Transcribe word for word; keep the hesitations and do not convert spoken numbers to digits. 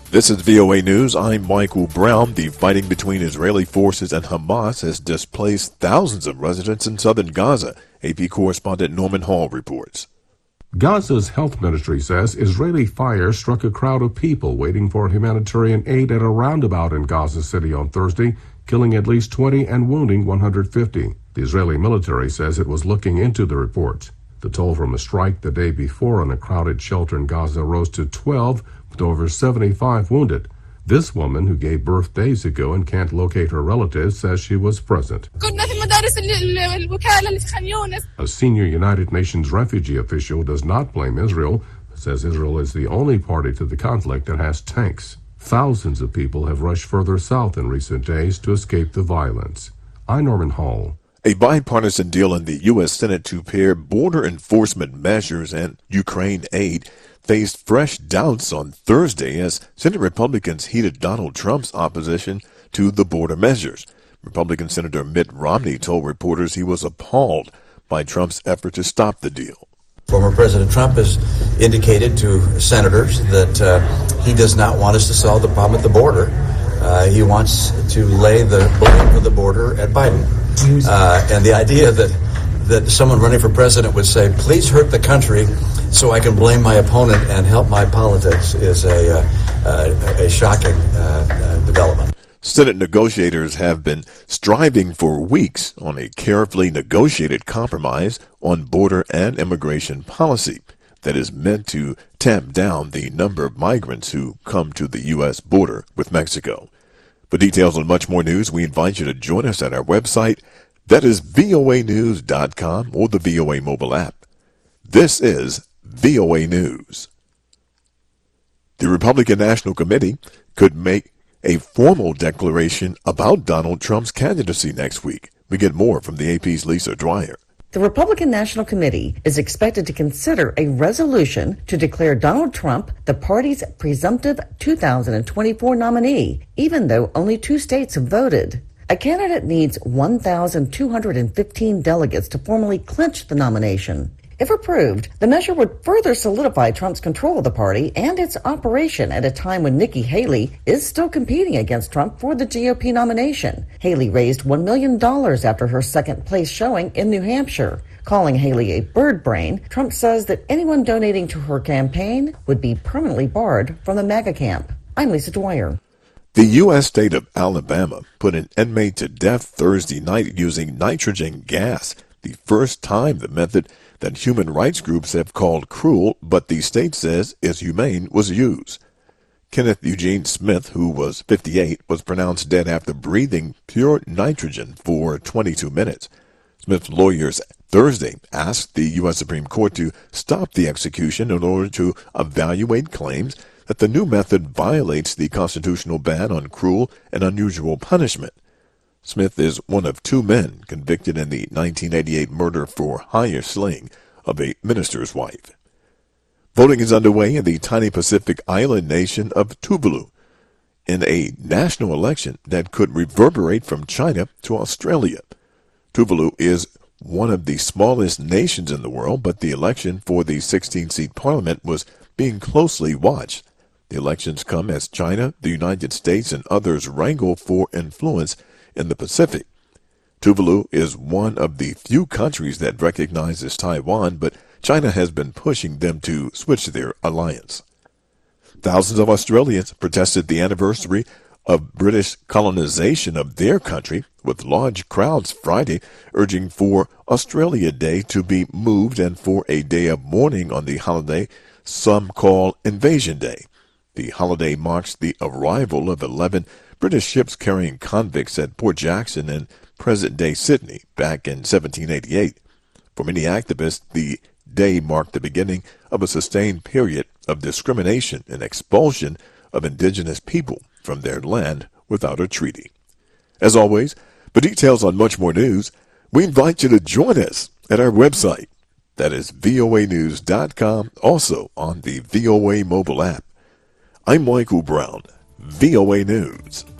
This is V O A News. I'm Michael Brown. The fighting between Israeli forces and Hamas has displaced thousands of residents in southern Gaza. A P correspondent Norman Hall reports. Gaza's health ministry says Israeli fire struck a crowd of people waiting for humanitarian aid at a roundabout in Gaza City on Thursday, killing at least twenty and wounding one hundred fifty. The Israeli military says it was looking into the reports. The toll from a strike the day before on a crowded shelter in Gaza rose to twelve, with over seventy-five wounded. This woman, who gave birth days ago and can't locate her relatives, says she was present. A senior United Nations refugee official does not blame Israel, but says Israel is the only party to the conflict that has tanks. Thousands of people have rushed further south in recent days to escape the violence. I'm Norman Hall. A bipartisan deal in the U S Senate to pair border enforcement measures and Ukraine aid faced fresh doubts on Thursday as Senate Republicans heeded Donald Trump's opposition to the border measures. Republican Senator Mitt Romney told reporters he was appalled by Trump's effort to stop the deal. Former President Trump has indicated to senators that uh, he does not want us to solve the problem at the border. Uh, he wants to lay the blame for the border at Biden. Uh, and the idea that that someone running for president would say, please hurt the country so I can blame my opponent and help my politics is a, uh, a, a shocking uh, uh, development. Senate negotiators have been striving for weeks on a carefully negotiated compromise on border and immigration policy that is meant to tamp down the number of migrants who come to the U S border with Mexico. For details on much more news, we invite you to join us at our website. That is V O A news dot com or the V O A mobile app. This is V O A News. The Republican National Committee could make a formal declaration about Donald Trump's candidacy next week. We get more from the A P's Lisa Dwyer. The Republican National Committee is expected to consider a resolution to declare Donald Trump the party's presumptive two thousand twenty-four nominee, even though only two states have voted. A candidate needs one thousand two hundred fifteen delegates to formally clinch the nomination. If approved, the measure would further solidify Trump's control of the party and its operation at a time when Nikki Haley is still competing against Trump for the G O P nomination. Haley raised one million dollars after her second-place showing in New Hampshire. Calling Haley a bird brain, Trump says that anyone donating to her campaign would be permanently barred from the MAGA camp. I'm Lisa Dwyer. The U S state of Alabama put an inmate to death Thursday night using nitrogen gas, the first time the method that human rights groups have called cruel, but the state says is humane, was used. Kenneth Eugene Smith, who was fifty-eight, was pronounced dead after breathing pure nitrogen for twenty-two minutes. Smith's lawyers Thursday asked the U S Supreme Court to stop the execution in order to evaluate claims that the new method violates the constitutional ban on cruel and unusual punishment. Smith is one of two men convicted in the nineteen eighty-eight murder for hire slaying of a minister's wife. Voting is underway in the tiny Pacific island nation of Tuvalu in a national election that could reverberate from China to Australia. Tuvalu is one of the smallest nations in the world, but the election for the sixteen-seat parliament was being closely watched. The elections come as China, the United States, and others wrangle for influence in the Pacific. Tuvalu is one of the few countries that recognizes Taiwan, but China has been pushing them to switch their alliance. Thousands of Australians protested the anniversary of British colonization of their country, with large crowds Friday urging for Australia Day to be moved and for a day of mourning on the holiday some call Invasion Day. The holiday marks the arrival of eleven British ships carrying convicts at Port Jackson in present-day Sydney back in seventeen eighty-eight. For many activists, the day marked the beginning of a sustained period of discrimination and expulsion of indigenous people from their land without a treaty. As always, for details on much more news, we invite you to join us at our website. That is V O A news dot com, also on the V O A mobile app. I'm Michael Brown, V O A News.